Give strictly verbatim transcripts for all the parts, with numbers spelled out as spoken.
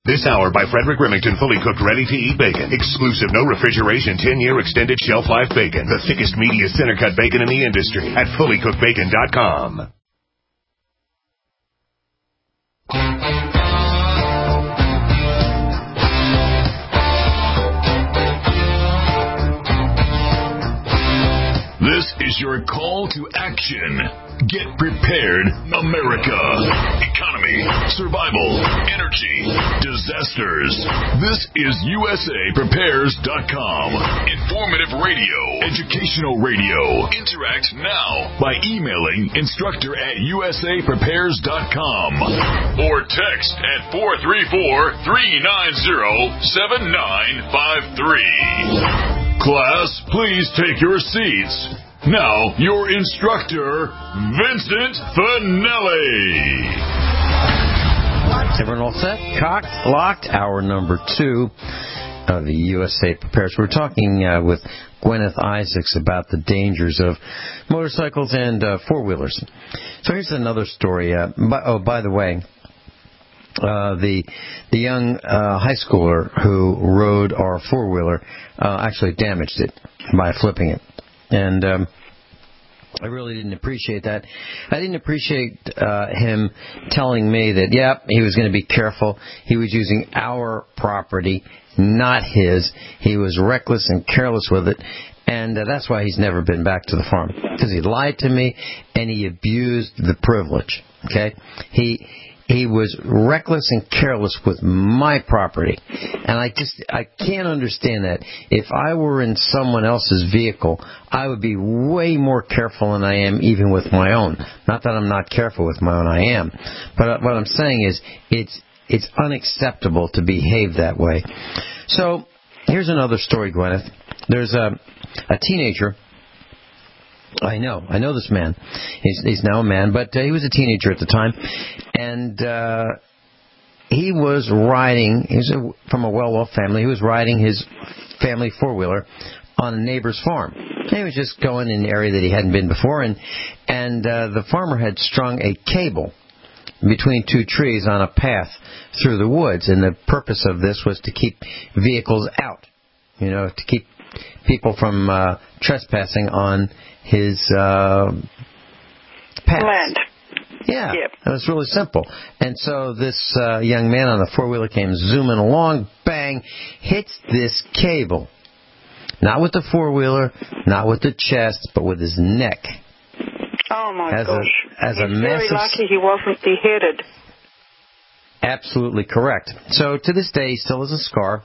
This hour by Frederick Remington, fully cooked, ready-to-eat bacon. Exclusive, no refrigeration, ten-year extended shelf life bacon. The thickest, meatiest, center-cut bacon in the industry at fully cooked bacon dot com. This is your call to action. Get prepared, America. Economy, survival, energy, disasters. This is U S A Prepares dot com. Informative radio, educational radio. Interact now by emailing instructor at U S A Prepares dot com or text at four three four, three nine zero, seven nine five three. Class, please take your seats. Now, your instructor, Vincent Finelli. Everyone all set? Cocked, locked. Hour number two of the U S A Prepares. We're talking uh, with Gwyneth Isaacs about the dangers of motorcycles and uh, four-wheelers. So here's another story. Uh, by, oh, by the way, Uh, the the young uh, high schooler who rode our four-wheeler uh, actually damaged it by flipping it. And um, I really didn't appreciate that. I didn't appreciate uh, him telling me that, yep, he was going to be careful. He was using our property, not his. He was reckless and careless with it. And uh, that's why he's never been back to the farm. Because he lied to me and he abused the privilege. Okay? He... He was reckless and careless with my property. And I just, I can't understand that. If I were in someone else's vehicle, I would be way more careful than I am even with my own. Not that I'm not careful with my own, I am. But what I'm saying is, it's, it's unacceptable to behave that way. So, here's another story, Gwyneth. There's a, a teenager. I know. I know this man. He's, he's now a man, but uh, he was a teenager at the time. And uh, he was riding, he was a, from a well-off family, he was riding his family four-wheeler on a neighbor's farm. And he was just going in an area that he hadn't been before, and, and uh, the farmer had strung a cable between two trees on a path through the woods. And the purpose of this was to keep vehicles out, you know, to keep people from uh, trespassing on his uh, path. Land. Yeah, yep. It was really simple. And so this uh, young man on the four-wheeler came zooming along, bang, hits this cable. Not with the four-wheeler, not with the chest, but with his neck. Oh, my as gosh. A, as He's a very massive... lucky he wasn't beheaded. Absolutely correct. So to this day, he still has a scar.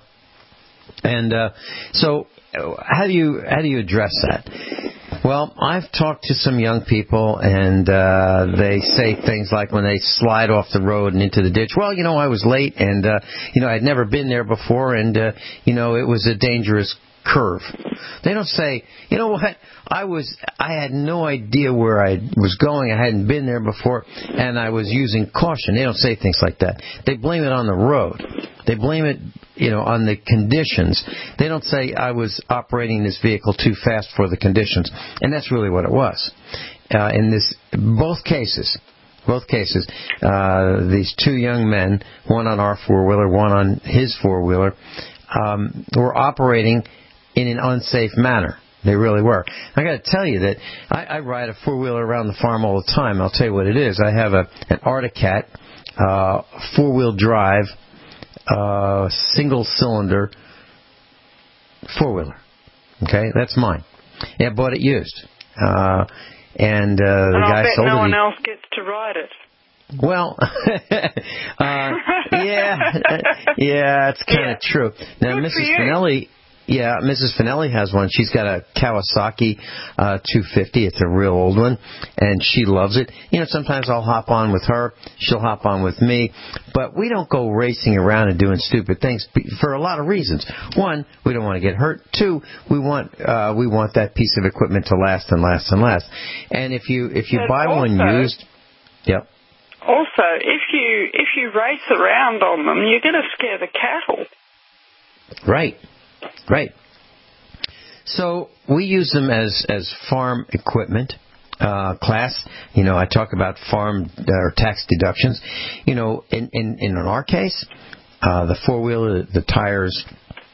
And uh, so how do you how do you address that? Well, I've talked to some young people, and uh, they say things like when they slide off the road and into the ditch, well, you know, I was late, and, uh, you know, I'd never been there before, and, uh, you know, it was a dangerous curve. They don't say, you know what, I was, I had no idea where I was going, I hadn't been there before, and I was using caution. They don't say things like that. They blame it on the road. They blame it, you know, on the conditions. They don't say I was operating this vehicle too fast for the conditions. And that's really what it was. Uh, in this, both cases, both cases, uh, these two young men, one on our four-wheeler, one on his four-wheeler, um, were operating in an unsafe manner. They really were. I got to tell you that I, I ride a four-wheeler around the farm all the time. I'll tell you what it is. I have a an Articat, uh, four-wheel drive, uh, single-cylinder four-wheeler. Okay, that's mine. Yeah, I bought it used. Uh, and uh, the and guy I bet sold no it. one He, else gets to ride it. Well, uh, yeah, yeah, it's kind of yeah. true. Now, Good Missus Finelli, yeah, Missus Finelli has one. She's got a Kawasaki uh, two fifty. It's a real old one, and she loves it. You know, sometimes I'll hop on with her. She'll hop on with me. But we don't go racing around and doing stupid things for a lot of reasons. One, we don't want to get hurt. Two, we want uh, we want that piece of equipment to last and last and last. And if you if you but buy also, one used, yep. Also, if you if you race around on them, you're going to scare the cattle. Right. Right. So we use them as, as farm equipment. Uh, class, you know, I talk about farm uh, or tax deductions. You know, in, in, in our case, uh, the four-wheeler, the tires,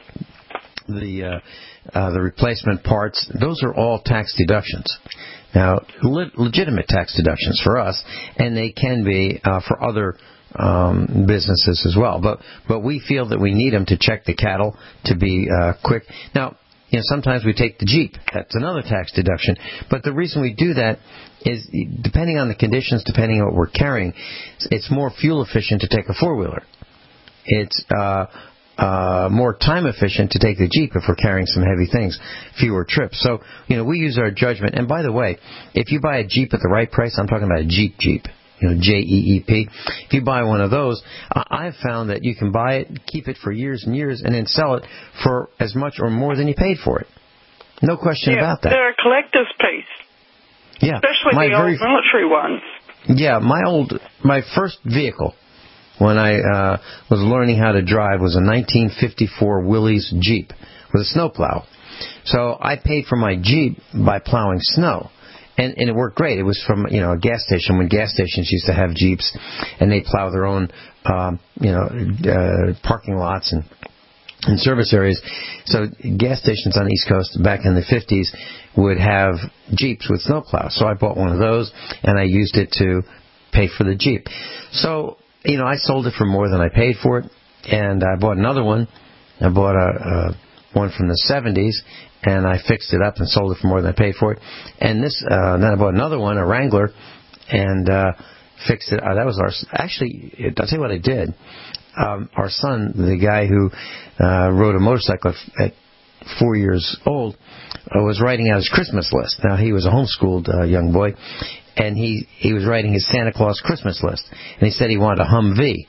the uh, uh, the replacement parts, those are all tax deductions. Now, le- legitimate tax deductions for us, and they can be uh, for other um, businesses as well. But but we feel that we need them to check the cattle to be uh, quick. Now, you know, sometimes we take the Jeep. That's another tax deduction. But the reason we do that is, depending on the conditions, depending on what we're carrying, it's more fuel efficient to take a four-wheeler. It's uh, uh, more time efficient to take the Jeep if we're carrying some heavy things, fewer trips. So, you know, we use our judgment. And by the way, if you buy a Jeep at the right price, I'm talking about a Jeep Jeep, you know, J E E P. If you buy one of those, I've found that you can buy it, keep it for years and years, and then sell it for as much or more than you paid for it. No question yeah, about that. They're a collector's piece. Yeah, especially my the very, old military ones. Yeah, my old, my first vehicle when I uh, was learning how to drive was a nineteen fifty-four Willys Jeep with a snowplow. So I paid for my Jeep by plowing snow. And, and it worked great. It was from, you know, a gas station, when gas stations used to have Jeeps, and they plow their own, um, you know, uh, parking lots and, and service areas. So gas stations on the East Coast back in the fifties would have Jeeps with snowplows. So I bought one of those, and I used it to pay for the Jeep. So, you know, I sold it for more than I paid for it, and I bought another one. I bought a, a one from the seventies, and I fixed it up and sold it for more than I paid for it. And this, uh, then I bought another one, a Wrangler, and uh, fixed it. Uh, that was our. Actually, I'll tell you what I did. Um, our son, the guy who uh, rode a motorcycle at four years old, uh, was writing out his Christmas list. Now, he was a homeschooled uh, young boy, and he he was writing his Santa Claus Christmas list, and he said he wanted a Humvee.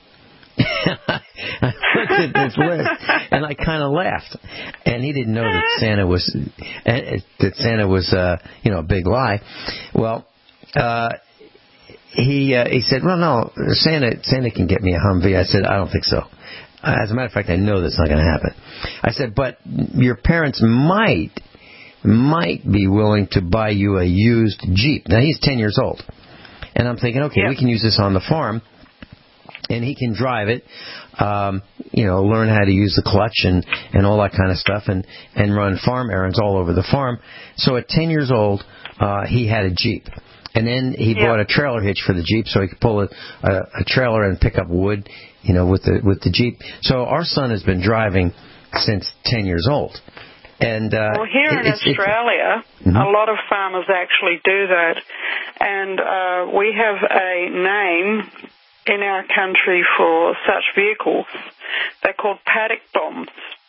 I looked at this list and I kind of laughed, and he didn't know that Santa was that Santa was uh, you know a big lie. Well, uh, he uh, he said, "Well, no, Santa Santa can get me a Humvee." I said, "I don't think so. As a matter of fact, I know that's not going to happen." I said, "But your parents might might be willing to buy you a used Jeep." Now he's ten years old, and I'm thinking, okay, yeah. we can use this on the farm. And he can drive it, um, you know, learn how to use the clutch and, and all that kind of stuff, and, and run farm errands all over the farm. So at ten years old, uh, he had a Jeep. And then he yeah. bought a trailer hitch for the Jeep so he could pull a, a, a trailer and pick up wood, you know, with the with the Jeep. So our son has been driving since ten years old. And uh, well, here it, in it's, Australia, it's, mm-hmm. a lot of farmers actually do that. And uh, we have a name in our country for such vehicles. They're called paddock bombs.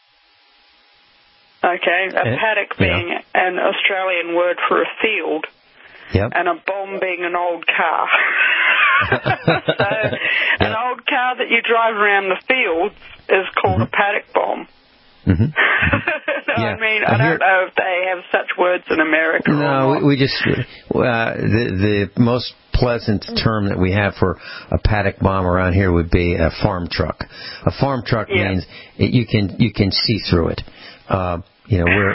Okay, a yeah. paddock being yeah. an Australian word for a field, yep. and a bomb being an old car. So yeah. an old car that you drive around the fields is called mm-hmm. a paddock bomb. Mm-hmm. no, yeah. I mean, I I don't hear... know if they have such words in America. No, we, we just uh, the the most pleasant term that we have for a paddock bomb around here would be a farm truck. A farm truck yeah. means it, you can you can see through it. Uh, you know where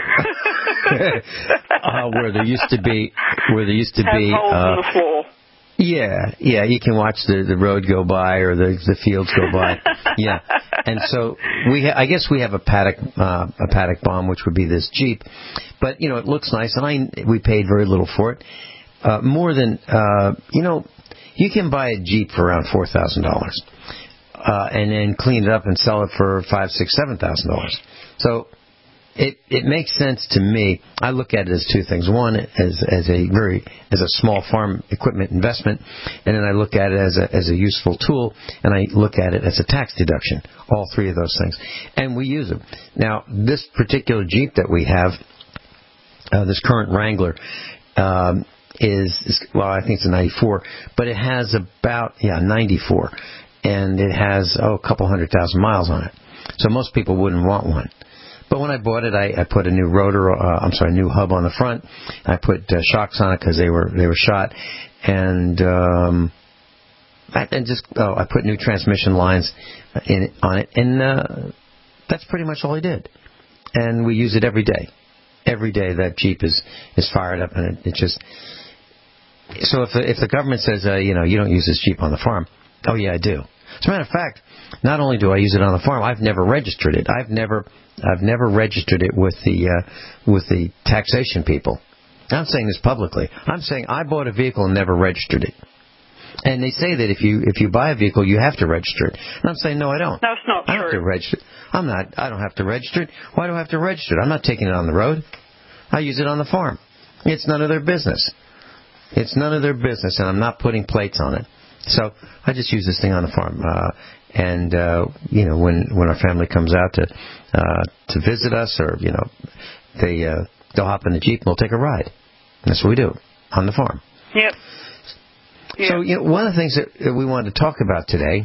uh, where there used to be where there used to have be holes uh, in the floor. Yeah, yeah, you can watch the, the road go by or the the fields go by. Yeah, and so we, ha- I guess we have a paddock uh, a paddock bomb, which would be this Jeep, but you know it looks nice, and I we paid very little for it, uh, more than uh, you know, you can buy a Jeep for around four thousand dollars, uh, and then clean it up and sell it for five, six, seven thousand dollars. So. It it makes sense to me. I look at it as two things. One, as as a very as a small farm equipment investment, and then I look at it as a as a useful tool, and I look at it as a tax deduction. All three of those things, and we use them. Now, this particular Jeep that we have, uh, this current Wrangler, um, is, is well, I think it's a ninety-four, but it has about yeah ninety-four, and it has oh a couple hundred thousand miles on it. So most people wouldn't want one. But when I bought it, I, I put a new rotor, uh, I'm sorry, a new hub on the front. I put uh, shocks on it because they were they were shot, and um, I, and just oh, I put new transmission lines in on it, and uh, that's pretty much all I did. And we use it every day. Every day that Jeep is, is fired up, and it, it just. So if the, if the government says uh, you know you don't use this Jeep on the farm, oh yeah I do. As a matter of fact, not only do I use it on the farm, I've never registered it. I've never, I've never registered it with the uh, with the taxation people. I'm saying this publicly. I'm saying I bought a vehicle and never registered it. And they say that if you if you buy a vehicle, you have to register it. And I'm saying, no, I don't. That's not true. I don't have to register it. I'm not. I don't have to register it. Why do I have to register it? I'm not taking it on the road. I use it on the farm. It's none of their business. It's none of their business, and I'm not putting plates on it. So I just use this thing on the farm. Uh, and uh, you know, when when our family comes out to uh, to visit us, or you know, they uh, they'll hop in the Jeep and we'll take a ride. That's what we do on the farm. Yep. Yeah. So, you know, one of the things that we wanted to talk about today,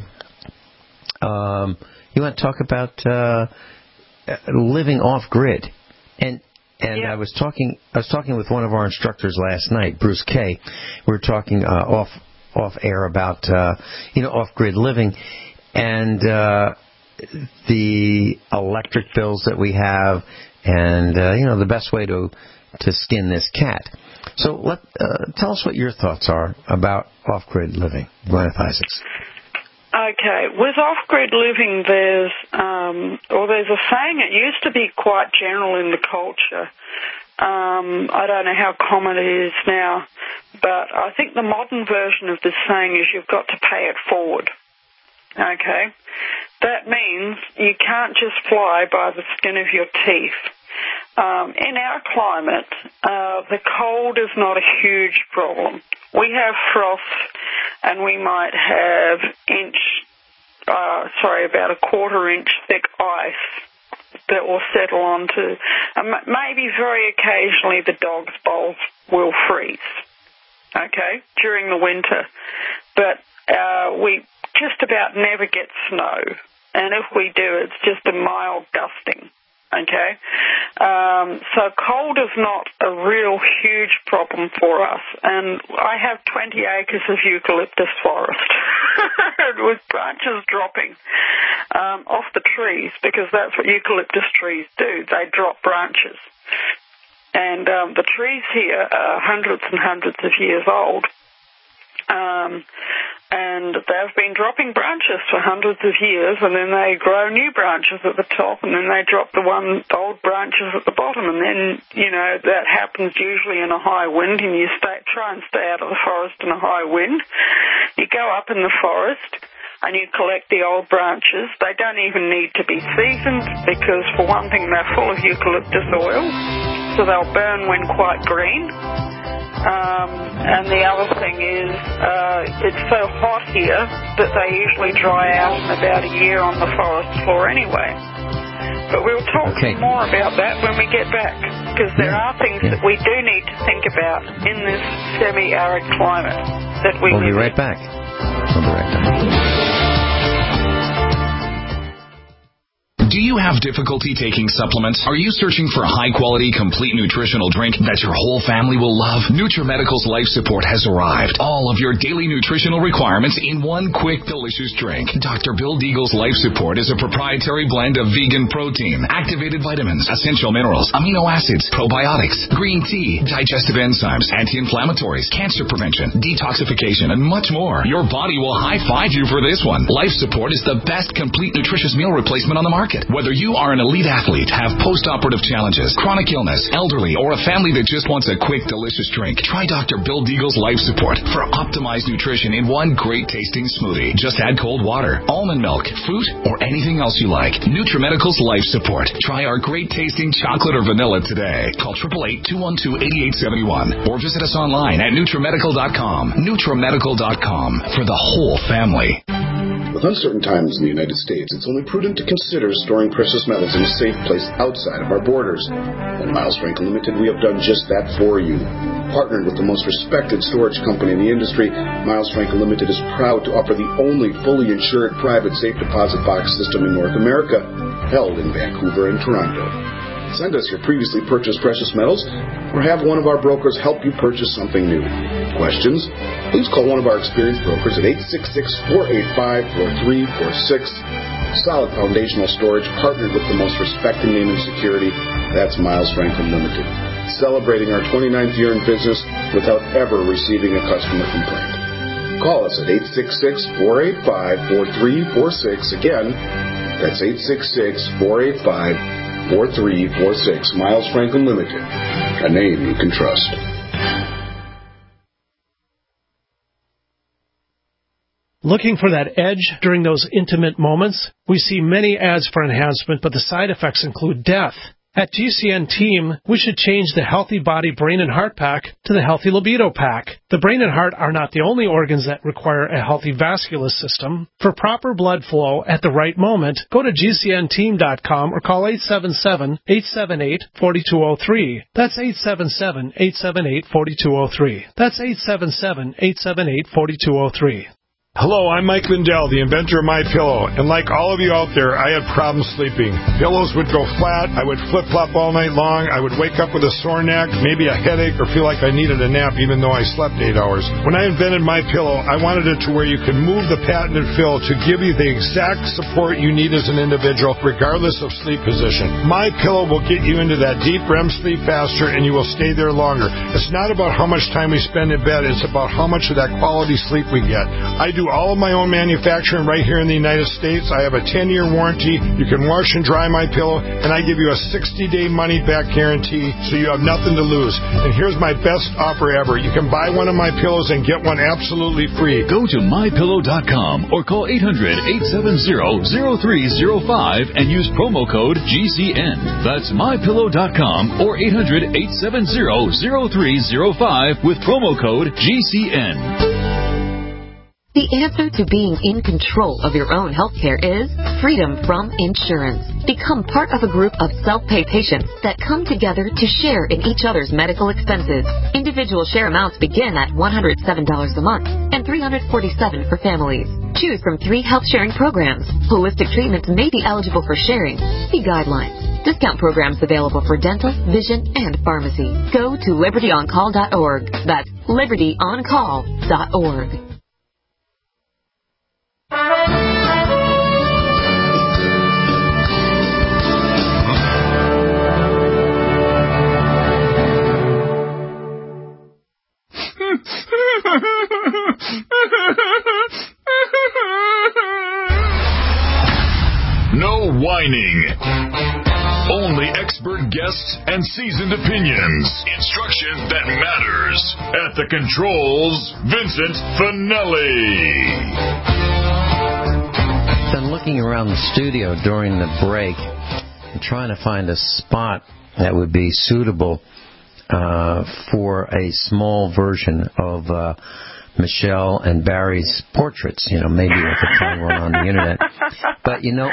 um, you want to talk about uh, living off grid, and and yeah. I was talking I was talking with one of our instructors last night, Bruce Kay. We were talking uh, off off air about uh, you know off grid living and uh, the electric bills that we have, and uh, you know the best way to to skin this cat. So let uh, tell us what your thoughts are about off-grid living, Gwyneth Isaacs. Okay, with off-grid living, there's um, or there's a saying. It used to be quite general in the culture. Um, I don't know how common it is now, but I think the modern version of this saying is you've got to pay it forward. Okay, that means you can't just fly by the skin of your teeth. Um, in our climate, uh, the cold is not a huge problem. We have frost, and we might have inch, uh, sorry, about a quarter inch thick ice that will settle onto, and maybe very occasionally the dog's bowls will freeze, okay, during the winter. But uh, we just about never get snow, and if we do, it's just a mild dusting. Okay, um, so cold is not a real huge problem for us, and I have twenty acres of eucalyptus forest with branches dropping um, off the trees, because that's what eucalyptus trees do. They drop branches, and um, the trees here are hundreds and hundreds of years old. Um, and they've been dropping branches for hundreds of years, and then they grow new branches at the top, and then they drop the one old branches at the bottom, and then, you know, that happens usually in a high wind, and you stay, try and stay out of the forest in a high wind. You go up in the forest, and you collect the old branches. They don't even need to be seasoned, because for one thing, they're full of eucalyptus oil, so they'll burn when quite green. Um, and the other thing is, uh, it's so hot here that they usually dry out in about a year on the forest floor anyway. But we'll talk okay. more about that when we get back, because there yeah. are things yeah. that we do need to think about in this semi-arid climate that we We'll live be right in. back. We'll be right back. Do you have difficulty taking supplements? Are you searching for a high-quality, complete nutritional drink that your whole family will love? NutriMedical's Life Support has arrived. All of your daily nutritional requirements in one quick, delicious drink. Doctor Bill Deagle's Life Support is a proprietary blend of vegan protein, activated vitamins, essential minerals, amino acids, probiotics, green tea, digestive enzymes, anti-inflammatories, cancer prevention, detoxification, and much more. Your body will high-five you for this one. Life Support is the best complete nutritious meal replacement on the market. Whether you are an elite athlete, have post-operative challenges, chronic illness, elderly, or a family that just wants a quick, delicious drink, try Doctor Bill Deagle's Life Support for optimized nutrition in one great-tasting smoothie. Just add cold water, almond milk, fruit, or anything else you like. NutriMedical's Life Support. Try our great-tasting chocolate or vanilla today. Call eight eight eight, two one two, eight eight seven one or visit us online at NutriMedical dot com. NutriMedical dot com for the whole family. With uncertain times in the United States, it's only prudent to consider storing precious metals in a safe place outside of our borders. At Miles Franklin Limited, we have done just that for you. Partnered with the most respected storage company in the industry, Miles Franklin Limited is proud to offer the only fully insured private safe deposit box system in North America, held in Vancouver and Toronto. Send us your previously purchased precious metals, or have one of our brokers help you purchase something new. Questions? Please call one of our experienced brokers at eight six six, four eight five, four three four six. Solid foundational storage, partnered with the most respected name in security. That's Miles Franklin Limited. Celebrating our twenty-ninth year in business without ever receiving a customer complaint. Call us at eight six six, four eight five, four three four six. Again, that's eight six six, four eight five, four three four six. Miles Franklin Limited, a name you can trust. Looking for that edge during those intimate moments? We see many ads for enhancement, but the side effects include death. At G C N Team, we should change the Healthy Body Brain and Heart Pack to the Healthy Libido Pack. The brain and heart are not the only organs that require a healthy vascular system. For proper blood flow at the right moment, go to G C N team dot com or call eight seven seven, eight seven eight, four two zero three. That's eight seven seven, eight seven eight, four two zero three. That's eight seven seven, eight seven eight, four two zero three. Hello, I'm Mike Lindell, the inventor of MyPillow, and like all of you out there, I had problems sleeping. Pillows would go flat, I would flip-flop all night long, I would wake up with a sore neck, maybe a headache, or feel like I needed a nap even though I slept eight hours. When I invented MyPillow, I wanted it to where you could move the patented fill to give you the exact support you need as an individual, regardless of sleep position. MyPillow will get you into that deep R E M sleep faster, and you will stay there longer. It's not about how much time we spend in bed, it's about how much of that quality sleep we get. I do all of my own manufacturing right here in the United States. I have a ten-year warranty. You can wash and dry my pillow, and I give you a sixty-day money-back guarantee, so you have nothing to lose. And here's my best offer ever. You can buy one of my pillows and get one absolutely free. Go to my pillow dot com or call eight hundred, eight seven zero, zero three zero five and use promo code G C N. That's my pillow dot com or eight hundred, eight seven zero, zero three zero five with promo code G C N. The answer to being in control of your own healthcare is freedom from insurance. Become part of a group of self-pay patients that come together to share in each other's medical expenses. Individual share amounts begin at one hundred seven dollars a month and three hundred forty-seven dollars for families. Choose from three health-sharing programs. Holistic treatments may be eligible for sharing. See guidelines. Discount programs available for dental, vision, and pharmacy. Go to liberty on call dot org. That's liberty on call dot org. No whining. Only expert guests and seasoned opinions. Instruction that matters. At the controls, Vincent Finelli. Been looking around the studio during the break and trying to find a spot that would be suitable uh, for a small version of uh, Michelle and Barry's portraits. You know, maybe we could find one on the internet. But, you know,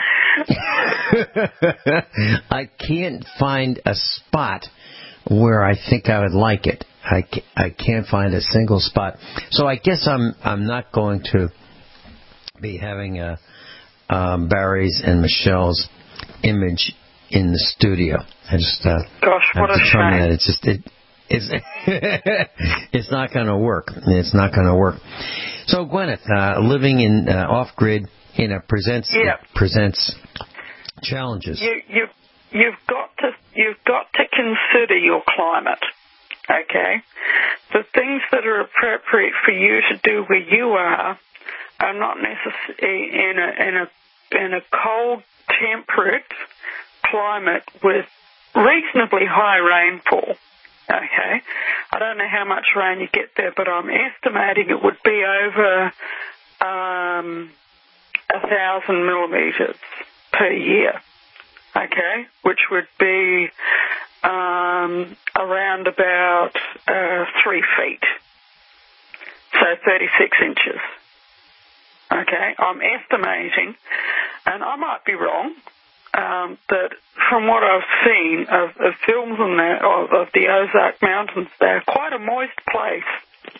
I can't find a spot where I think I would like it. I, I can't find a single spot. So I guess I'm I'm not going to be having a um, Barry's and Michelle's image in the studio. I just uh, Gosh, have what a determined shame. that it's just it, it's it's not going to work. It's not going to work. So Gwyneth, uh, living in uh, off grid, you know, presents Yeah. presents challenges. You you you've got to you've got to consider your climate. Okay, the things that are appropriate for you to do where you are are not necessarily in a in a in a cold, temperate climate with reasonably high rainfall. Okay, I don't know how much rain you get there, but I'm estimating it would be over um, a thousand millimetres per year. Okay, which would be um, around about uh, three feet, so thirty-six inches. Okay, I'm estimating, and I might be wrong, um, that from what I've seen of, of films in there, of, of the Ozark Mountains, they're quite a moist place,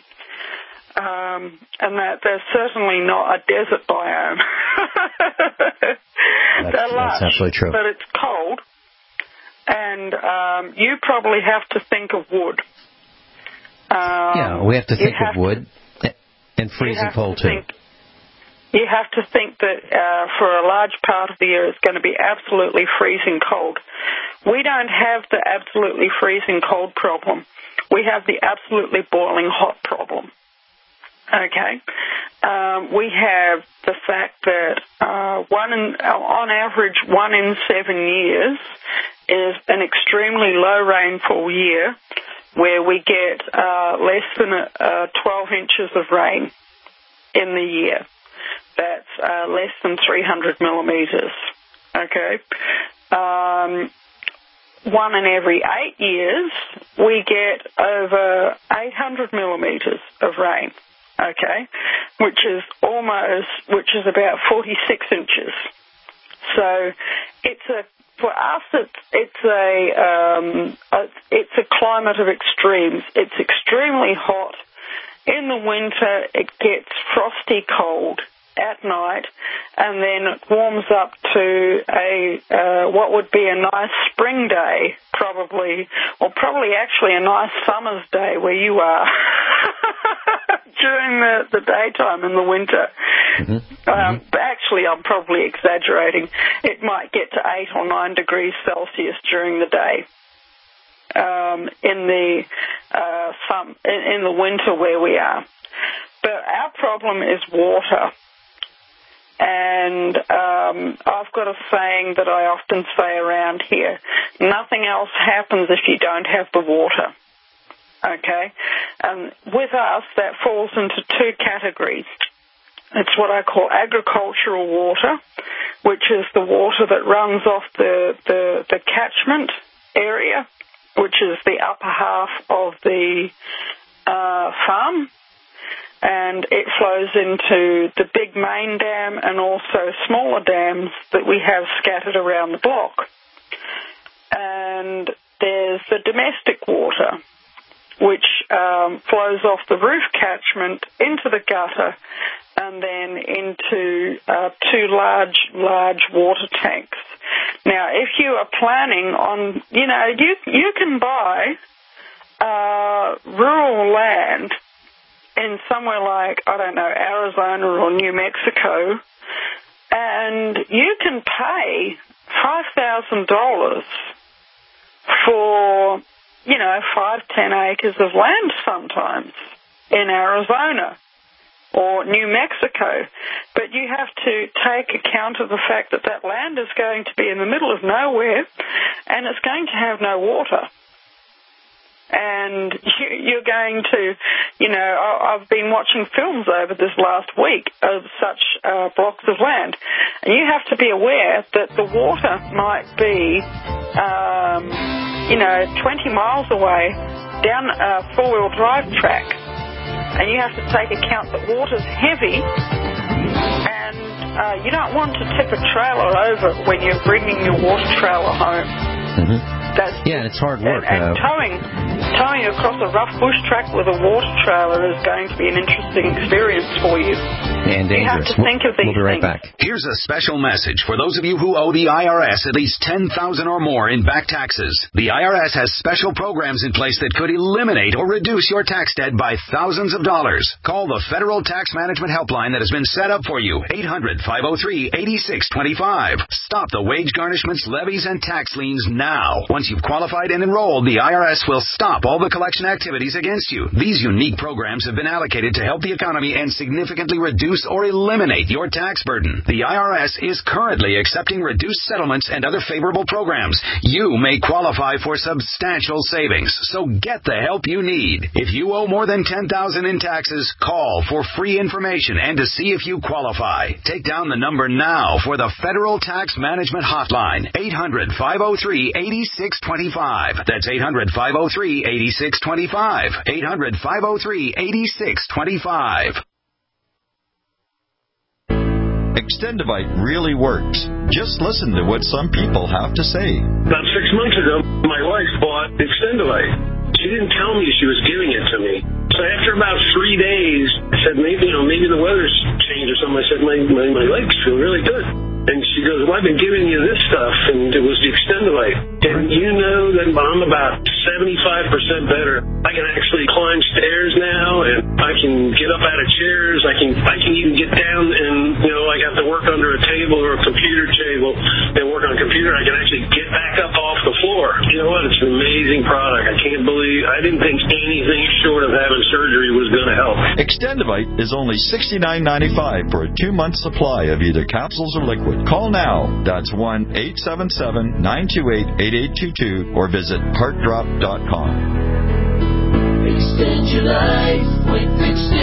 um, and that they're certainly not a desert biome. That's, they're lush, that's absolutely true. but it's cold, and um, you probably have to think of wood. Um, yeah, we have to think have of wood to, and freezing cold to too. Think, You have to think that uh, for a large part of the year it's going to be absolutely freezing cold. We don't have the absolutely freezing cold problem. We have the absolutely boiling hot problem. Okay. Um, we have the fact that uh, one in, on average, one in seven years is an extremely low rainfall year where we get uh, less than uh, twelve inches of rain in the year. That's uh, less than three hundred millimetres. Okay. Um, one in every eight years, we get over eight hundred millimetres of rain. Okay, which is almost, which is about forty-six inches. So it's a, for us, it's, it's a, um, a, it's a climate of extremes. It's extremely hot. In the winter, it gets frosty cold at night, and then it warms up to a uh, what would be a nice spring day, probably, or probably actually a nice summer's day where you are during the, the daytime in the winter. Mm-hmm. Um, but actually, I'm probably exaggerating. It might get to eight or nine degrees Celsius during the day. Um, in the uh, some in, in the winter where we are, but our problem is water. And um, I've got a saying that I often say around here: nothing else happens if you don't have the water. Okay, um, with us that falls into two categories. It's what I call agricultural water, which is the water that runs off the the, the catchment area, which is the upper half of the uh, farm, and it flows into the big main dam and also smaller dams that we have scattered around the block. And there's the domestic water, which um, flows off the roof catchment into the gutter and then into uh, two large, large water tanks. Now, if you are planning on, you know, you you can buy uh, rural land in somewhere like, I don't know, Arizona or New Mexico, and you can pay five thousand dollars for, you know, five, ten acres of land sometimes in Arizona or New Mexico. But you have to take account of the fact that that land is going to be in the middle of nowhere and it's going to have no water. And you're going to, you know, I've been watching films over this last week of such uh, blocks of land. And you have to be aware that the water might be, um, you know, twenty miles away down a four-wheel drive track. And you have to take account that water's heavy, and uh, you don't want to tip a trailer over when you're bringing your water trailer home. Mm-hmm. That's, yeah, and it's hard work. And, and uh, towing, towing across a rough bush track with a water trailer is going to be an interesting experience for you. And dangerous. You have to think of these We'll be right things. back. Here's a special message for those of you who owe the I R S at least ten thousand dollars or more in back taxes. The I R S has special programs in place that could eliminate or reduce your tax debt by thousands of dollars. Call the Federal Tax Management Helpline that has been set up for you, eight hundred, five oh three, eight six two five. Stop the wage garnishments, levies, and tax liens now. Once you've qualified and enrolled, the I R S will stop all the collection activities against you. These unique programs have been allocated to help the economy and significantly reduce or eliminate your tax burden. The I R S is currently accepting reduced settlements and other favorable programs. You may qualify for substantial savings, so get the help you need. If you owe more than ten thousand dollars in taxes, call for free information and to see if you qualify. Take down the number now for the Federal Tax Management Hotline, eight hundred, five oh three, eight six two five. That's eight hundred, five oh three, eight six two five. eight hundred, five oh three, eight six two five. Extendivite really works. Just listen to what some people have to say. About six months ago, my wife bought Extendivite. She didn't tell me she was giving it to me. So after about three days, I said, maybe, you know, maybe the weather's changed or something. I said, my, my, my legs feel really good. And she goes, well, I've been giving you this stuff, and it was the Extendivite. And you know that I'm about seventy-five percent better. I can actually climb stairs now, and I can get up out of chairs. I can I can even get down and, you know, I have to work under a table or a computer table and work on a computer. I can actually get back up off the floor. You know what? It's an amazing product. I can't believe, I didn't think anything short of having surgery was going to help. Extendivite is only sixty-nine ninety-five for a two-month supply of either capsules or liquid. Call now. That's one eight seven seven, nine two eight, eight eight two two or visit heart drop dot com. Extend your life with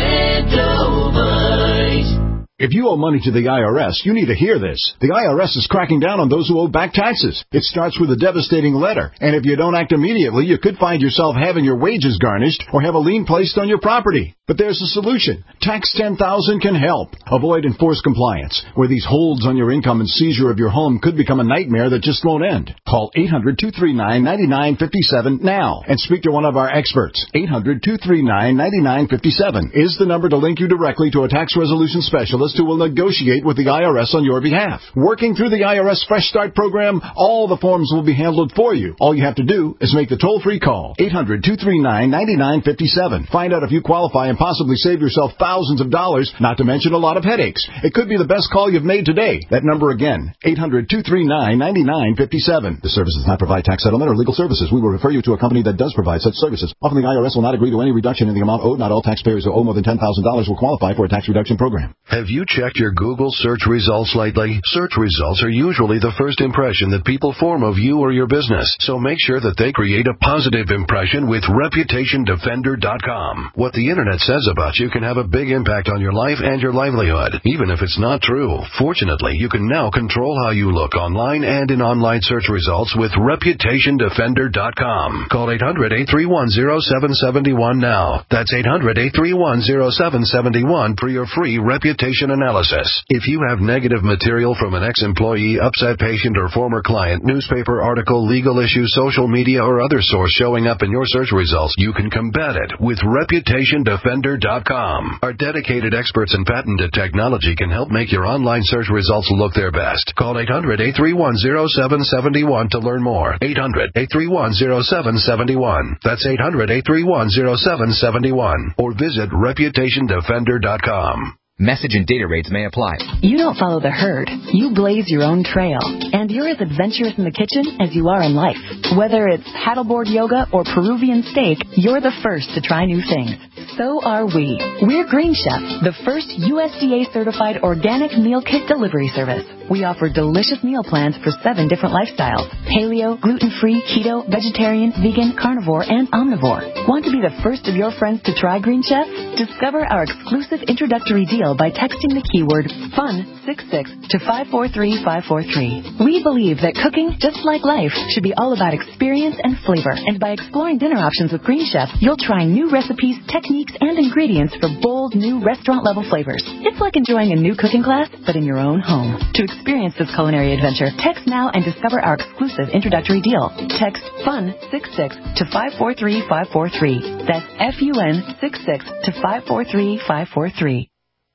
Extendivite. If you owe money to the I R S, you need to hear this. The I R S is cracking down on those who owe back taxes. It starts with a devastating letter, and if you don't act immediately, you could find yourself having your wages garnished or have a lien placed on your property. But there's a solution. Tax ten thousand can help. Avoid enforced compliance, where these holds on your income and seizure of your home could become a nightmare that just won't end. Call eight hundred, two three nine, nine nine five seven now and speak to one of our experts. eight hundred, two three nine, nine nine five seven is the number to link you directly to a tax resolution specialist who will negotiate with the I R S on your behalf. Working through the I R S Fresh Start program, all the forms will be handled for you. All you have to do is make the toll-free call. eight hundred, two three nine, nine nine five seven. Find out if you qualify and possibly save yourself thousands of dollars, not to mention a lot of headaches. It could be the best call you've made today. That number again, eight hundred, two three nine, nine nine five seven. The service does not provide tax settlement or legal services. We will refer you to a company that does provide such services. Often the I R S will not agree to any reduction in the amount owed. Not all taxpayers who owe more than ten thousand dollars will qualify for a tax reduction program. Have you checked your Google search results lately? Search results are usually the first impression that people form of you or your business, so make sure that they create a positive impression with reputation defender dot com. What the internet says about you can have a big impact on your life and your livelihood, even if it's not true. Fortunately, you can now control how you look online and in online search results with reputation defender dot com. Call eight hundred, eight three one, zero seven seven one now. That's eight hundred, eight three one, zero seven seven one for your free reputation analysis. If you have negative material from an ex-employee, upset patient, or former client, newspaper article, legal issue, social media, or other source showing up in your search results, you can combat it with reputation defender dot com. Our dedicated experts in patented technology can help make your online search results look their best. Call eight hundred, eight three one, zero seven seven one to learn more. eight hundred, eight three one, zero seven seven one. That's eight hundred, eight three one, zero seven seven one. Or visit reputation defender dot com. Message and data rates may apply. You don't follow the herd. You blaze your own trail. And you're as adventurous in the kitchen as you are in life. Whether it's paddleboard yoga or Peruvian steak, you're the first to try new things. So are we. We're Green Chef, the first U S D A-certified organic meal kit delivery service. We offer delicious meal plans for seven different lifestyles: paleo, gluten-free, keto, vegetarian, vegan, carnivore, and omnivore. Want to be the first of your friends to try Green Chef? Discover our exclusive introductory deal by texting the keyword FUN sixty-six to five four three five four three. We believe that cooking, just like life, should be all about experience and flavor. And by exploring dinner options with Green Chef, you'll try new recipes, techniques, and ingredients for bold, new restaurant-level flavors. It's like enjoying a new cooking class, but in your own home. To experience this culinary adventure, text now and discover our exclusive introductory deal. Text FUN sixty-six to five four three five four three. That's F U N sixty-six to five four three five four three.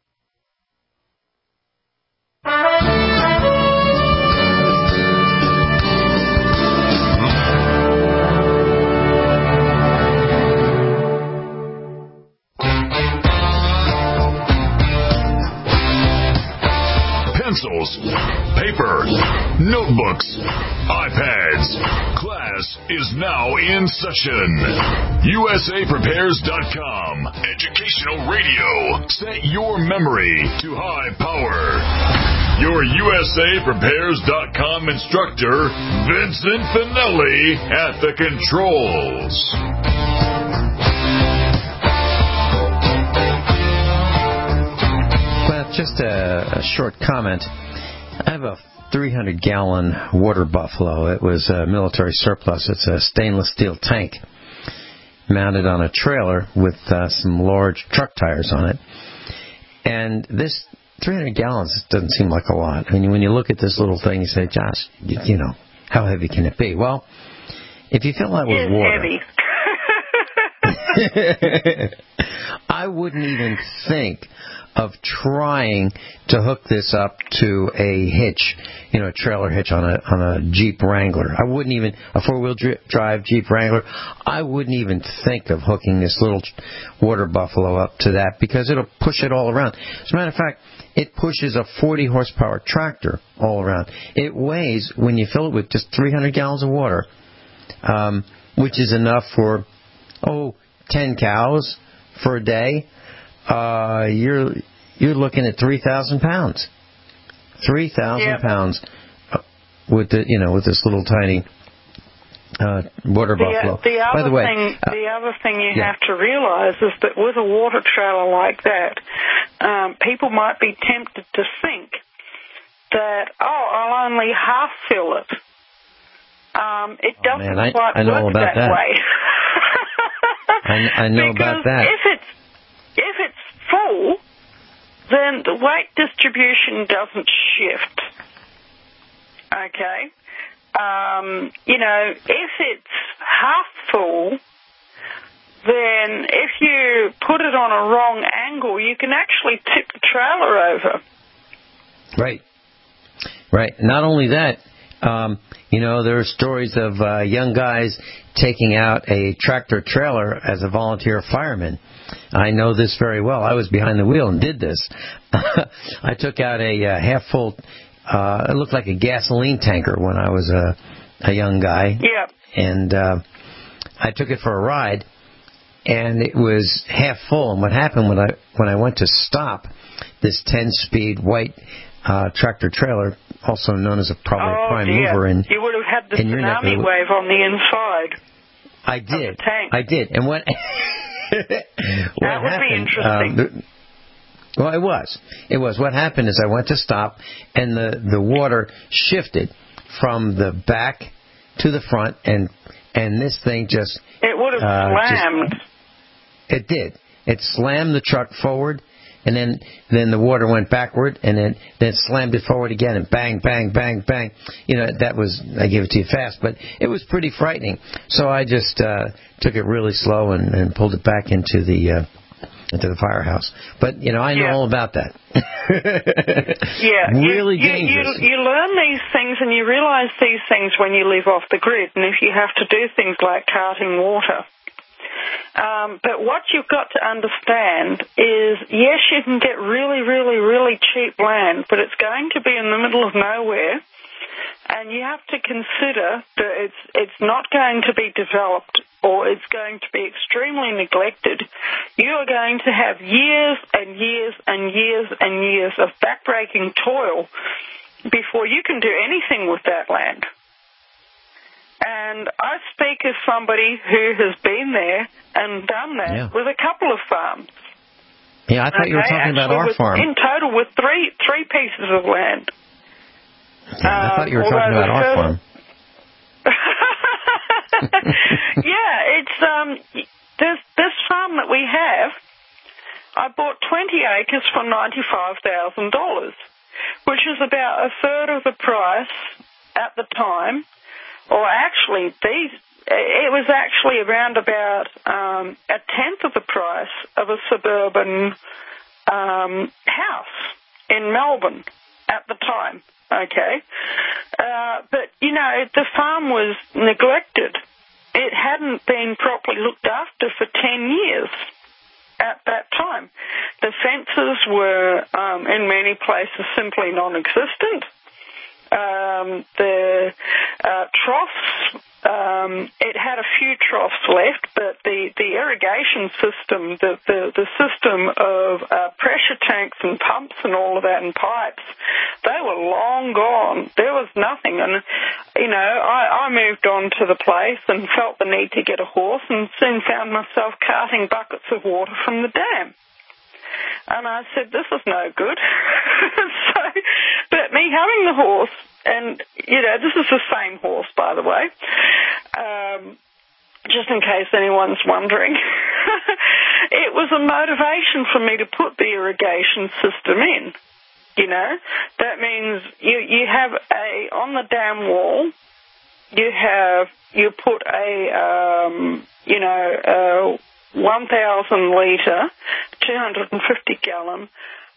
Pencils, paper, notebooks, iPads. Class is now in session. U S A Prepares dot com. Educational radio. Set your memory to high power. Your U S A Prepares dot com instructor, Vincent Finelli, at the controls. Just a, a short comment. I have a three hundred gallon water buffalo. It was a military surplus. It's a stainless steel tank mounted on a trailer with uh, some large truck tires on it. And this three hundred gallons doesn't seem like a lot. I mean, when you look at this little thing, you say, Josh, you, you know, how heavy can it be? Well, if you fill that with water... It's heavy. I wouldn't even think of trying to hook this up to a hitch, you know, a trailer hitch on a on a Jeep Wrangler. I wouldn't even, a four-wheel drive Jeep Wrangler, I wouldn't even think of hooking this little water buffalo up to that because it'll push it all around. As a matter of fact, it pushes a forty horsepower tractor all around. It weighs, when you fill it with just three hundred gallons of water, um, which is enough for, oh, ten cows for a day, uh, you're you're looking at three thousand pounds. three thousand yep. pounds with the, you know, with this little tiny uh, water the, buffalo. The other By the way, thing, uh, the other thing you yeah. have to realize is that with a water trailer like that, um, people might be tempted to think that, oh, I'll only half fill it. Um, it oh, doesn't man, I, quite I know work all about that, that. way. I, I know because about that. If it's if it's full, then the weight distribution doesn't shift. Okay, um, you know, if it's half full, then if you put it on a wrong angle, you can actually tip the trailer over. Right. Right. Not only that, um, you know, there are stories of uh, young guys taking out a tractor trailer as a volunteer fireman. I know this very well. I was behind the wheel and did this. I took out a uh, half-full, uh, it looked like a gasoline tanker when I was a, a young guy. Yeah. And uh, I took it for a ride, and it was half full. And what happened when I when I went to stop, this ten-speed white uh, tractor trailer, also known as a probably oh, a prime dear. mover, in you would have had the tsunami wave on the inside. I did. Of the tank. I did. And what? what that would happened, be interesting. Um, well, it was. It was. What happened is I went to stop, and the, the water shifted from the back to the front, and and this thing just... It would have uh, slammed. Just, it did. It slammed the truck forward, and then then the water went backward, and then, then it slammed it forward again, and bang, bang, bang, bang. You know, that was... I gave it to you fast, but it was pretty frightening. So I just uh, took it really slow and, and pulled it back into the... Uh, into the firehouse. But, you know, I know yeah. all about that. yeah. Really you, dangerous. You, you learn these things and you realize these things when you live off the grid and if you have to do things like carting water. Um, but what you've got to understand is, yes, you can get really, really, really cheap land, but it's going to be in the middle of nowhere. And you have to consider that it's it's not going to be developed or it's going to be extremely neglected. You are going to have years and years and years and years of backbreaking toil before you can do anything with that land. And I speak as somebody who has been there and done that yeah. with a couple of farms. Yeah, I thought okay, you were talking about our with, farm. In total with three three pieces of land. Yeah, I thought you were um, talking about our farm. yeah, it's um this this farm that we have. I bought twenty acres for ninety-five thousand dollars, which is about a third of the price at the time. Or actually, these it was actually around about um, a tenth of the price of a suburban um, house in Melbourne at the time. Okay, uh, but, you know, the farm was neglected. It hadn't been properly looked after for ten years at that time. The fences were, um, in many places, simply non-existent. Um, the uh, troughs, um, it had a few troughs left, but the, the irrigation system, the, the, the system of uh, pressure tanks and pumps and all of that and pipes, they were long gone. There was nothing. And, you know, I, I moved on to the place and felt the need to get a horse and soon found myself carting buckets of water from the dam. And I said, this is no good. so, but me having the horse, and, you know, this is the same horse, by the way, um, just in case anyone's wondering, it was a motivation for me to put the irrigation system in, you know. That means you, you have a, on the dam wall, you have, you put a, um, you know, uh, one thousand litre, two hundred fifty gallon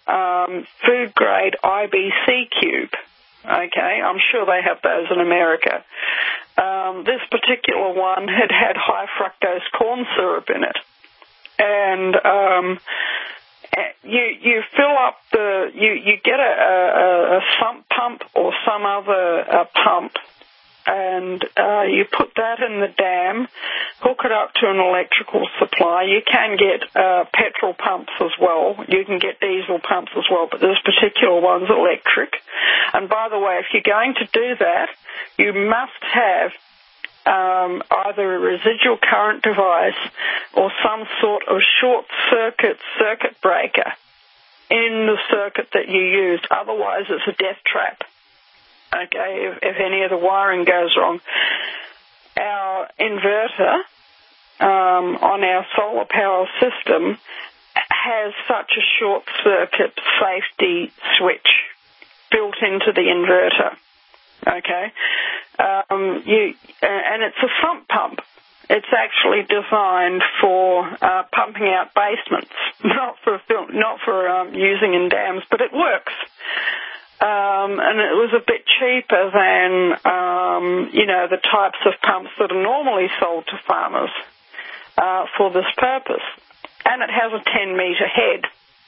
um, food-grade I B C cube. Okay, I'm sure they have those in America. Um, this particular one had had high fructose corn syrup in it. And um, you you fill up the, you, you get a, a, a sump pump or some other uh, pump, and uh, you put that in the dam, hook it up to an electrical supply. You can get uh, petrol pumps as well. You can get diesel pumps as well, but this particular one's electric. And by the way, if you're going to do that, you must have um, either a residual current device or some sort of short-circuit circuit breaker in the circuit that you use. Otherwise, it's a death trap. Okay, if, if any of the wiring goes wrong. Our inverter um, on our solar power system has such a short-circuit safety switch built into the inverter. Okay, um, you and it's a sump pump. It's actually designed for uh, pumping out basements, not for not for um, using in dams, but it works. Um, and it was a bit cheaper than, um, you know, the types of pumps that are normally sold to farmers uh, for this purpose. And it has a ten-metre head.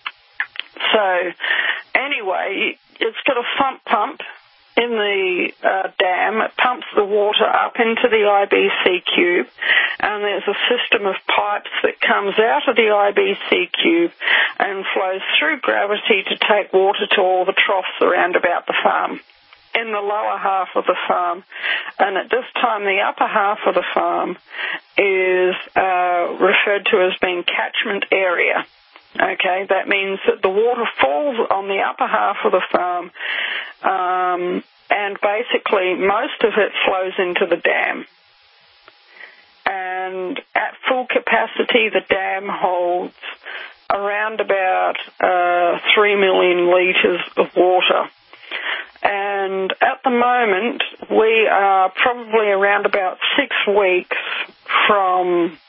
So, anyway, it's got a sump pump in the uh, dam. It pumps the water up into the I B C cube, and there's a system of pipes that comes out of the I B C cube and flows through gravity to take water to all the troughs around about the farm, in the lower half of the farm. And at this time, the upper half of the farm is uh, referred to as being catchment area. Okay, that means that the water falls on the upper half of the farm, um, and basically most of it flows into the dam. And at full capacity, the dam holds around about uh, three million litres of water. And at the moment, we are probably around about six weeks from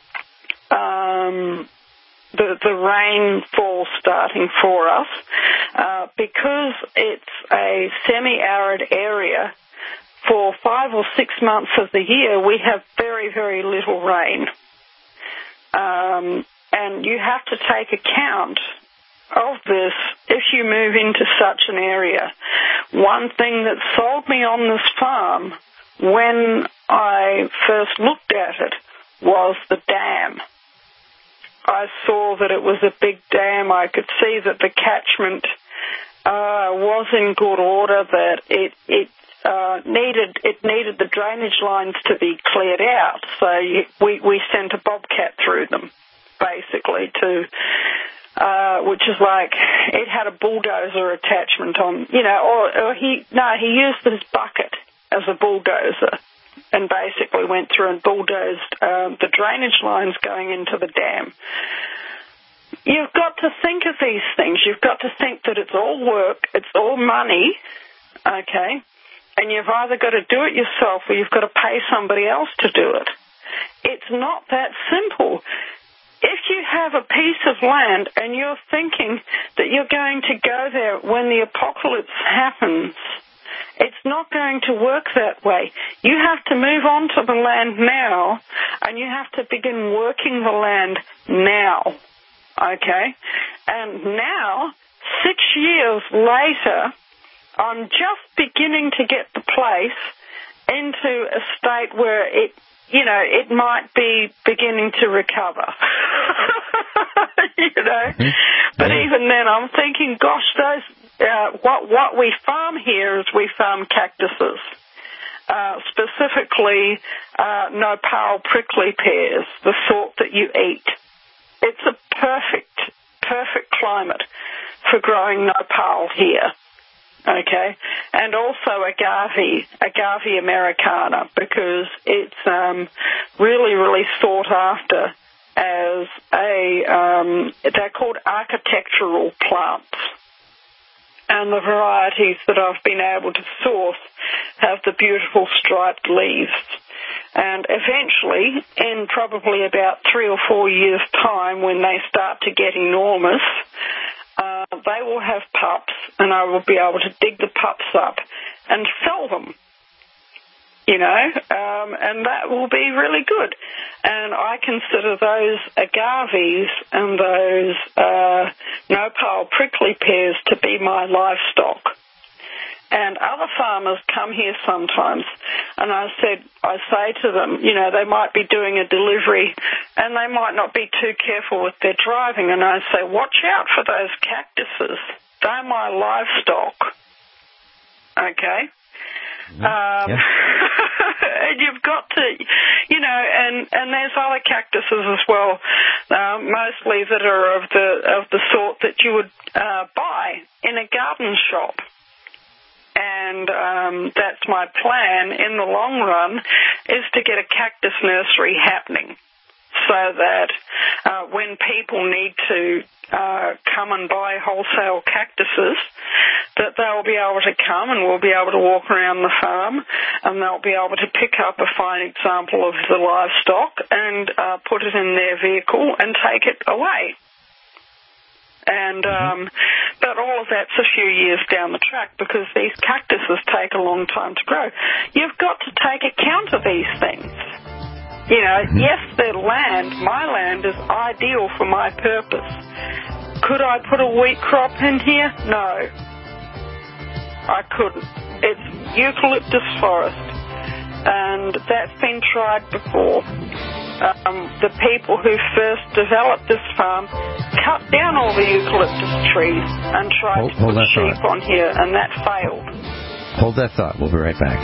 um, the, the rainfall starting for us. Uh, because it's a semi-arid area, for five or six months of the year, we have very, very little rain. Um, and you have to take account of this if you move into such an area. One thing that sold me on this farm when I first looked at it was the dam. I saw that it was a big dam. I could see that the catchment uh, was in good order, that it it uh, needed it needed the drainage lines to be cleared out. So you, we we sent a bobcat through them, basically, to uh, which is like it had a bulldozer attachment on, you know, or, or he no he used his bucket as a bulldozer, and basically went through and bulldozed um, the drainage lines going into the dam. You've got to think of these things. You've got to think that it's all work, it's all money, okay, and you've either got to do it yourself or you've got to pay somebody else to do it. It's not that simple. If you have a piece of land and you're thinking that you're going to go there when the apocalypse happens, it's not going to work that way. You have to move on to the land now, and you have to begin working the land now, okay? And now, six years later, I'm just beginning to get the place into a state where it, you know, it might be beginning to recover. you know? Mm-hmm. But even then, I'm thinking, gosh, those... Uh, what what we farm here is we farm cactuses, uh, specifically uh, nopal prickly pears, the sort that you eat. It's a perfect, perfect climate for growing nopal here, okay? And also agave, agave americana, because it's um, really, really sought after as a, um, they're called architectural plants. And the varieties that I've been able to source have the beautiful striped leaves. And eventually, in probably about three or four years' time, when they start to get enormous, uh, they will have pups, and I will be able to dig the pups up and sell them. You know, um, and that will be really good. And I consider those agaves and those uh, nopal prickly pears to be my livestock. And other farmers come here sometimes, and I said, I say to them, you know, they might be doing a delivery, and they might not be too careful with their driving. And I say, watch out for those cactuses. They're my livestock. Okay. Um, yeah. And you've got to, you know, and, and there's other cactuses as well, uh, mostly that are of the of the sort that you would uh, buy in a garden shop. And um, that's my plan in the long run, is to get a cactus nursery happening, so that uh, when people need to uh, come and buy wholesale cactuses, that they'll be able to come and we'll be able to walk around the farm, and they'll be able to pick up a fine example of the livestock and uh, put it in their vehicle and take it away. And um, but all of that's a few years down the track, because these cactuses take a long time to grow. You've got to take account of these things. You know, yes, their land, my land, is ideal for my purpose. Could I put a wheat crop in here? No, I couldn't. It's eucalyptus forest, and that's been tried before. Um, the people who first developed this farm cut down all the eucalyptus trees and tried hold, to hold put sheep thought. on here, and that failed. Hold that thought. We'll be right back.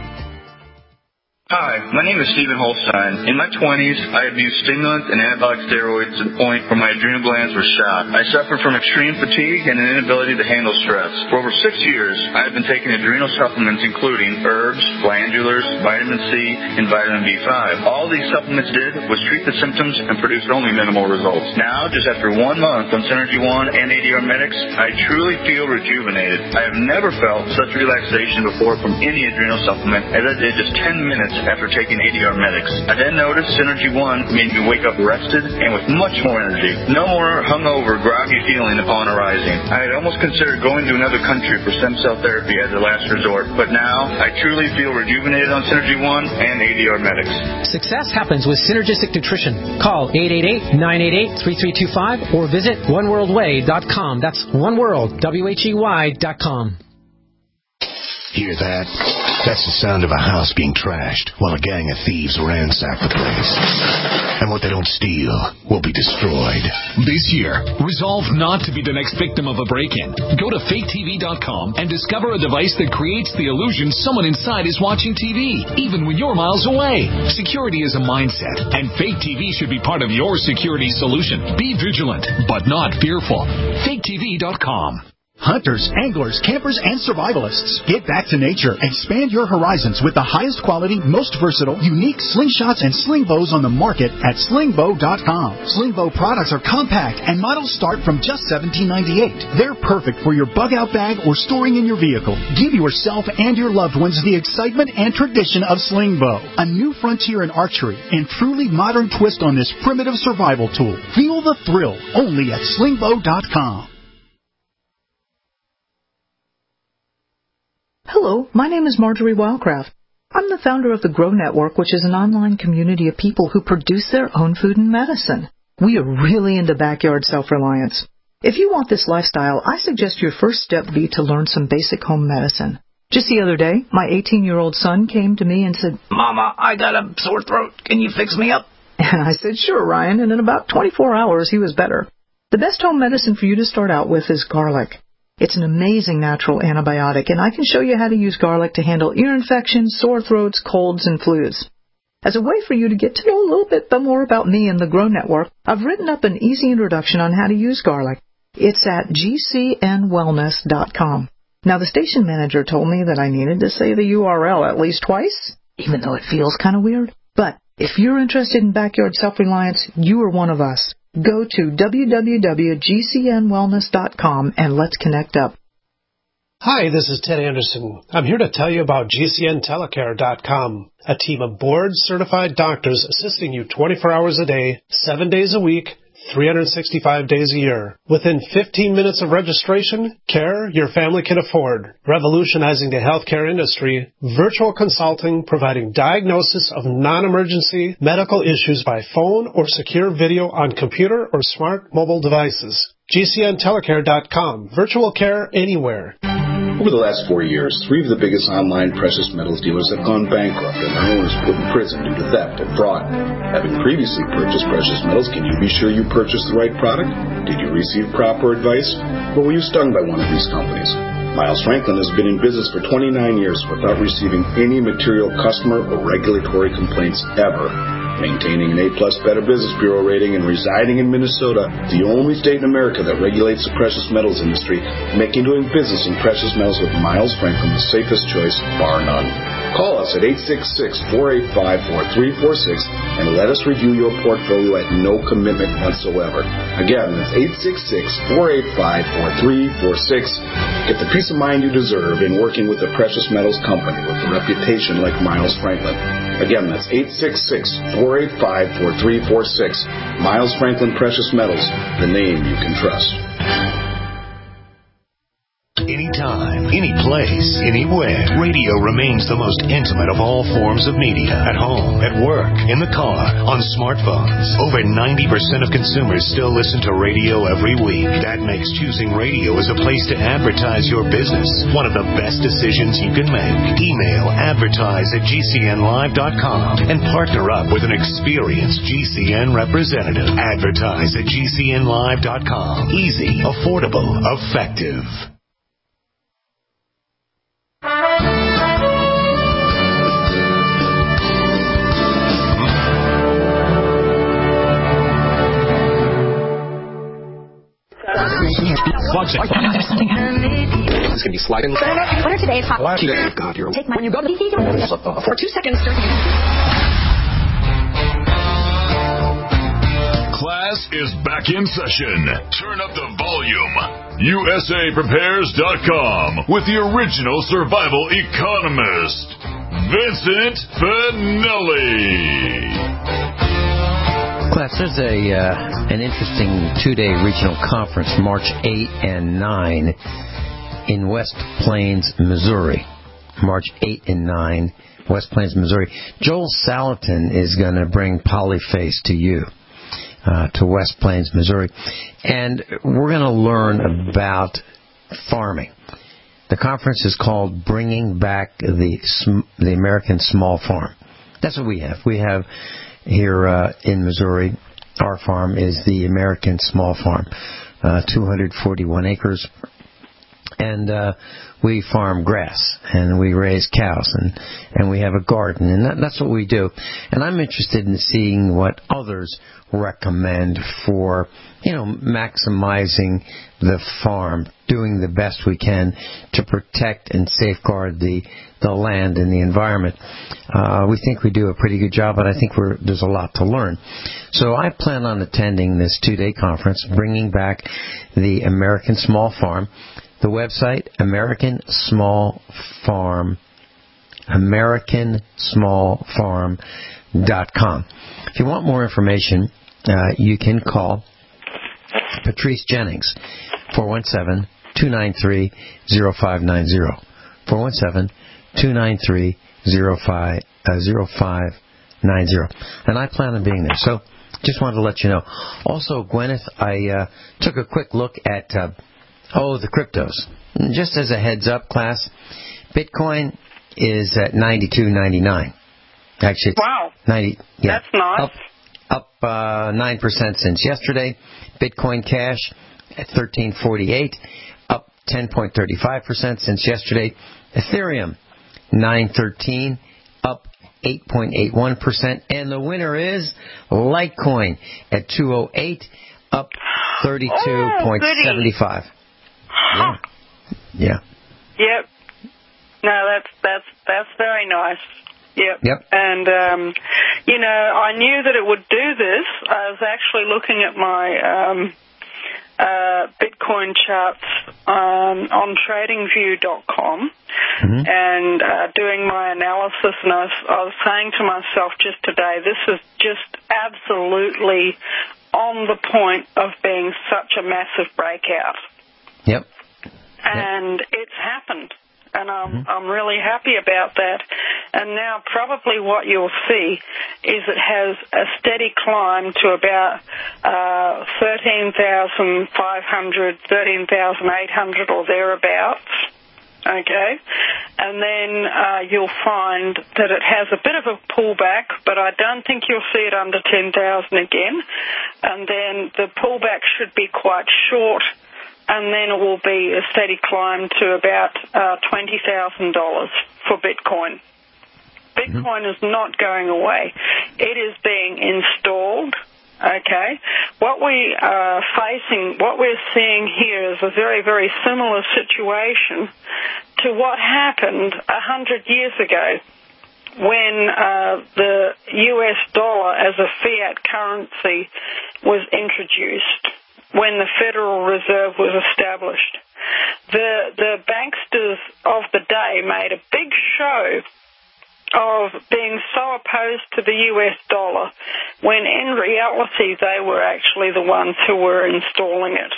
Hi, my name is Stephen Holstein. In my twenties, I abused stimulants and anabolic steroids to the point where my adrenal glands were shot. I suffered from extreme fatigue and an inability to handle stress. For over six years, I have been taking adrenal supplements including herbs, glandulars, vitamin C, and vitamin B five. All these supplements did was treat the symptoms and produced only minimal results. Now, just after one month on Synergy One and A D R Medics, I truly feel rejuvenated. I have never felt such relaxation before from any adrenal supplement as I did just ten minutes after taking A D R Medics. I then noticed Synergy One made me wake up rested and with much more energy. No more hungover, groggy feeling upon arising. I had almost considered going to another country for stem cell therapy as a last resort, but now I truly feel rejuvenated on Synergy One and A D R Medics. Success happens with Synergistic Nutrition. Call eight eight eight, nine eight eight, three three two five or visit one world way dot com. That's oneworld, W H E Y dot com. Hear that? That's the sound of a house being trashed while a gang of thieves ransack the place. And what they don't steal will be destroyed. This year, resolve not to be the next victim of a break-in. Go to fake T V dot com and discover a device that creates the illusion someone inside is watching T V, even when you're miles away. Security is a mindset, and Fake T V should be part of your security solution. Be vigilant, but not fearful. fake T V dot com. Hunters, anglers, campers, and survivalists, get back to nature. Expand your horizons with the highest quality, most versatile, unique slingshots and sling bows on the market at sling bow dot com. Sling bow products are compact and models start from just seventeen ninety-eight. They're perfect for your bug-out bag or storing in your vehicle. Give yourself and your loved ones the excitement and tradition of sling bow, a new frontier in archery and truly modern twist on this primitive survival tool. Feel the thrill only at sling bow dot com. Hello, my name is Marjorie Wildcraft. I'm the founder of the Grow Network, which is an online community of people who produce their own food and medicine. We are really into backyard self-reliance. If you want this lifestyle, I suggest your first step be to learn some basic home medicine. Just the other day, my eighteen-year-old son came to me and said, "Mama, I got a sore throat. Can you fix me up?" And I said, "Sure, Ryan," and in about twenty-four hours, he was better. The best home medicine for you to start out with is garlic. It's an amazing natural antibiotic, and I can show you how to use garlic to handle ear infections, sore throats, colds, and flus. As a way for you to get to know a little bit more about me and the Grow Network, I've written up an easy introduction on how to use garlic. It's at G C N wellness dot com. Now, the station manager told me that I needed to say the U R L at least twice, even though it feels kind of weird. But if you're interested in backyard self-reliance, you are one of us. Go to w w w dot G C N wellness dot com and let's connect up. Hi, this is Ted Anderson. I'm here to tell you about G C N telecare dot com, a team of board-certified doctors assisting you twenty-four hours a day, seven days a week, three hundred sixty-five days a year. Within fifteen minutes of registration, care your family can afford. Revolutionizing the healthcare industry, virtual consulting providing diagnosis of non-emergency medical issues by phone or secure video on computer or smart mobile devices. G C N telecare dot com. Virtual care anywhere. Over the last four years, three of the biggest online precious metals dealers have gone bankrupt and their owners put in prison due to theft and fraud. Having previously purchased precious metals, can you be sure you purchased the right product? Did you receive proper advice? Or were you stung by one of these companies? Miles Franklin has been in business for twenty-nine years without receiving any material customer or regulatory complaints ever. Maintaining an A-plus Better Business Bureau rating and residing in Minnesota, the only state in America that regulates the precious metals industry, making doing business in precious metals with Miles Franklin the safest choice, bar none. Call us at eight six six, four eight five, four three four six and let us review your portfolio at no commitment whatsoever. Again, that's eight six six, four eight five, four three four six. Get the peace of mind you deserve in working with a precious metals company with a reputation like Miles Franklin. Again, that's eight six six, four eight five, four three four six. Miles Franklin Precious Metals, the name you can trust. Anytime, any place, anywhere, radio remains the most intimate of all forms of media. At home, at work, in the car, on smartphones. Over ninety percent of consumers still listen to radio every week. That makes choosing radio as a place to advertise your business one of the best decisions you can make. Email advertise at G C N live dot com and partner up with an experienced G C N representative. Advertise at G C N live dot com. Easy, affordable, effective. It's going to be sliding. What are today's hot? God, you're take my when you go to the for two seconds. Class is back in session. Turn up the volume. U S A prepares dot com with the original survival economist, Vincent Finelli. Class, there's a uh, an interesting two-day regional conference, March eighth and ninth, in West Plains, Missouri. March eighth and ninth, West Plains, Missouri. Joel Salatin is going to bring Polyface to you, uh, to West Plains, Missouri. And we're going to learn about farming. The conference is called Bringing Back the the American Small Farm. That's what we have. We have... Here uh, in Missouri, our farm is the American Small Farm, uh, two hundred forty-one acres, and uh, we farm grass, and we raise cows, and, and we have a garden, and that, that's what we do. And I'm interested in seeing what others recommend for, you know, maximizing the farm, doing the best we can to protect and safeguard the the land and the environment. Uh, we think we do a pretty good job, but I think we're, there's a lot to learn. So I plan on attending this two-day conference, Bringing Back the American Small Farm. The website, American Small Farm, American Small Farm dot com. If you want more information, uh, you can call Patrice Jennings, four one seven, two nine three, zero five nine zero. four one seven, two nine three, zero five nine zero. And I plan on being there. So just wanted to let you know. Also, Gwyneth, I uh, took a quick look at, uh, oh, the cryptos. And just as a heads up, class, Bitcoin is at ninety-two ninety-nine. Actually, wow. ninety. Yeah, that's nice. Up, up uh, nine percent since yesterday. Bitcoin Cash at thirteen forty-eight, up ten point three five percent since yesterday. Ethereum, nine thirteen, up eight point eight one percent. And the winner is Litecoin at two oh eight, up thirty-two point seven five. Oh, yeah. Yeah. Yep. No, that's that's that's very nice. Yep. Yep. And um, you know, I knew that it would do this. I was actually looking at my um, uh, Bitcoin charts um, on trading view dot com mm-hmm. and uh, doing my analysis, and I was, I was saying to myself just today, this is just absolutely on the point of being such a massive breakout. Yep. And yep. it's happened. And I'm, mm-hmm. I'm really happy about that. And now probably what you'll see is it has a steady climb to about uh, thirteen thousand five hundred, thirteen thousand eight hundred or thereabouts. Okay? And then uh, you'll find that it has a bit of a pullback, but I don't think you'll see it under ten thousand again. And then the pullback should be quite short, and then it will be a steady climb to about uh, twenty thousand dollars for Bitcoin. Bitcoin mm-hmm. is not going away. It is being installed, okay? What we are facing, what we're seeing here is a very, very similar situation to what happened one hundred years ago when uh, the U S dollar as a fiat currency was introduced, when the Federal Reserve was established. The the banksters of the day made a big show of being so opposed to the U S dollar when in reality they were actually the ones who were installing it.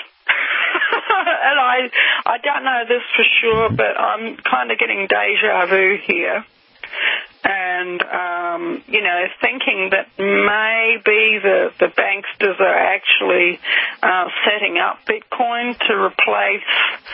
And I I don't know this for sure, but I'm kind of getting deja vu here. And, um, you know, thinking that maybe the, the banksters are actually uh, setting up Bitcoin to replace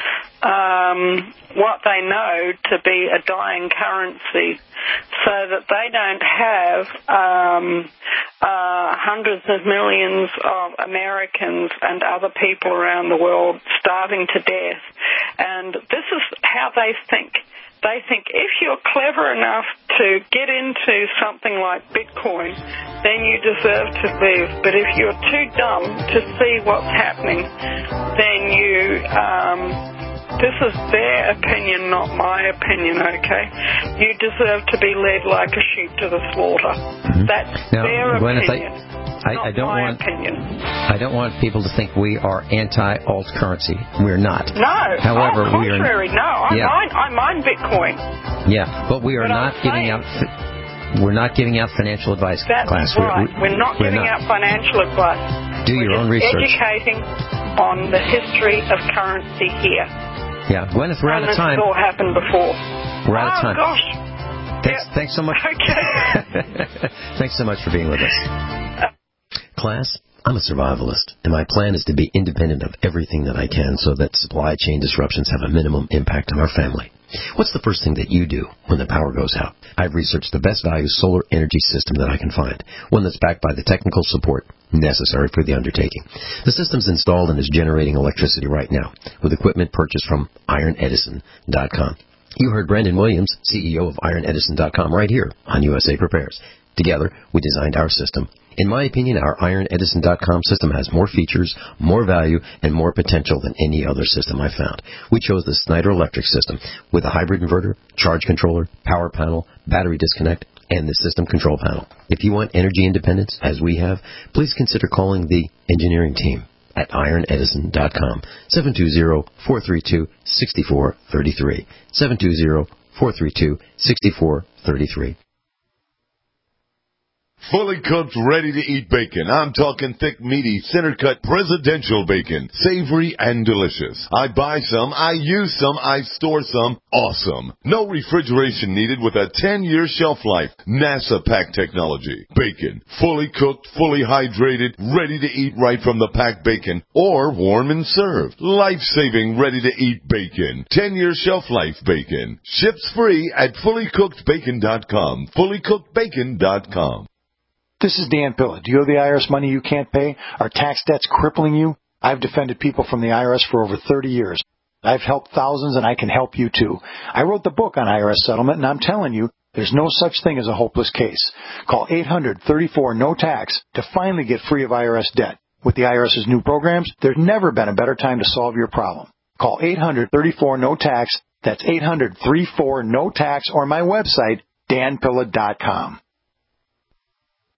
um, what they know to be a dying currency so that they don't have um, uh, hundreds of millions of Americans and other people around the world starving to death. And this is how they think. They think if you're clever enough to get into something like Bitcoin, then you deserve to live. But if you're too dumb to see what's happening, then you, um, this is their opinion, not my opinion, okay? You deserve to be led like a sheep to the slaughter. Mm-hmm. That's now, their Gwyneth, opinion. I- I, I don't my want. Opinion. I don't want people to think we are anti-alt currency. We're not. No. However, oh, we are. Contrary. No, I yeah. mine. I mine Bitcoin. Yeah, but we are but not giving out. We're not giving out financial advice, That's class. right. We're, we're not we're giving not. out financial advice. Do we're your just own research. Educating on the history of currency here. Yeah, Gwyneth, we're and out of time. It's all happened before. We're out oh, of time. Oh gosh. Thanks. Yep. Thanks so much. Okay. Thanks so much for being with us. Class, I'm a survivalist, and my plan is to be independent of everything that I can so that supply chain disruptions have a minimum impact on our family. What's the first thing that you do when the power goes out? I've researched the best value solar energy system that I can find, one that's backed by the technical support necessary for the undertaking. The system's installed and is generating electricity right now with equipment purchased from iron edison dot com. You heard Brandon Williams, C E O of iron edison dot com, right here on U S A Prepares. Together, we designed our system. In my opinion, our iron edison dot com system has more features, more value, and more potential than any other system I've found. We chose the Snyder Electric system with a hybrid inverter, charge controller, power panel, battery disconnect, and the system control panel. If you want energy independence, as we have, please consider calling the engineering team at iron edison dot com, seven two zero, four three two, six four three three, seven two zero, four three two, six four three three. Fully cooked, ready-to-eat bacon. I'm talking thick, meaty, center-cut presidential bacon. Savory and delicious. I buy some, I use some, I store some. Awesome. No refrigeration needed with a ten-year shelf life. NASA pack technology. Bacon. Fully cooked, fully hydrated, ready to eat right from the packed bacon. Or warm and served. Life-saving, ready-to-eat bacon. ten-year shelf life bacon. Ships free at fully cooked bacon dot com. fully cooked bacon dot com. This is Dan Pilla. Do you owe the I R S money you can't pay? Are tax debts crippling you? I've defended people from the I R S for over thirty years. I've helped thousands, and I can help you too. I wrote the book on I R S settlement, and I'm telling you, there's no such thing as a hopeless case. Call eight hundred, thirty-four, no tax to finally get free of I R S debt. With the IRS's new programs, there's never been a better time to solve your problem. Call eight hundred, thirty-four, no tax. That's eight hundred, thirty-four, no tax, or my website, dan pilla dot com.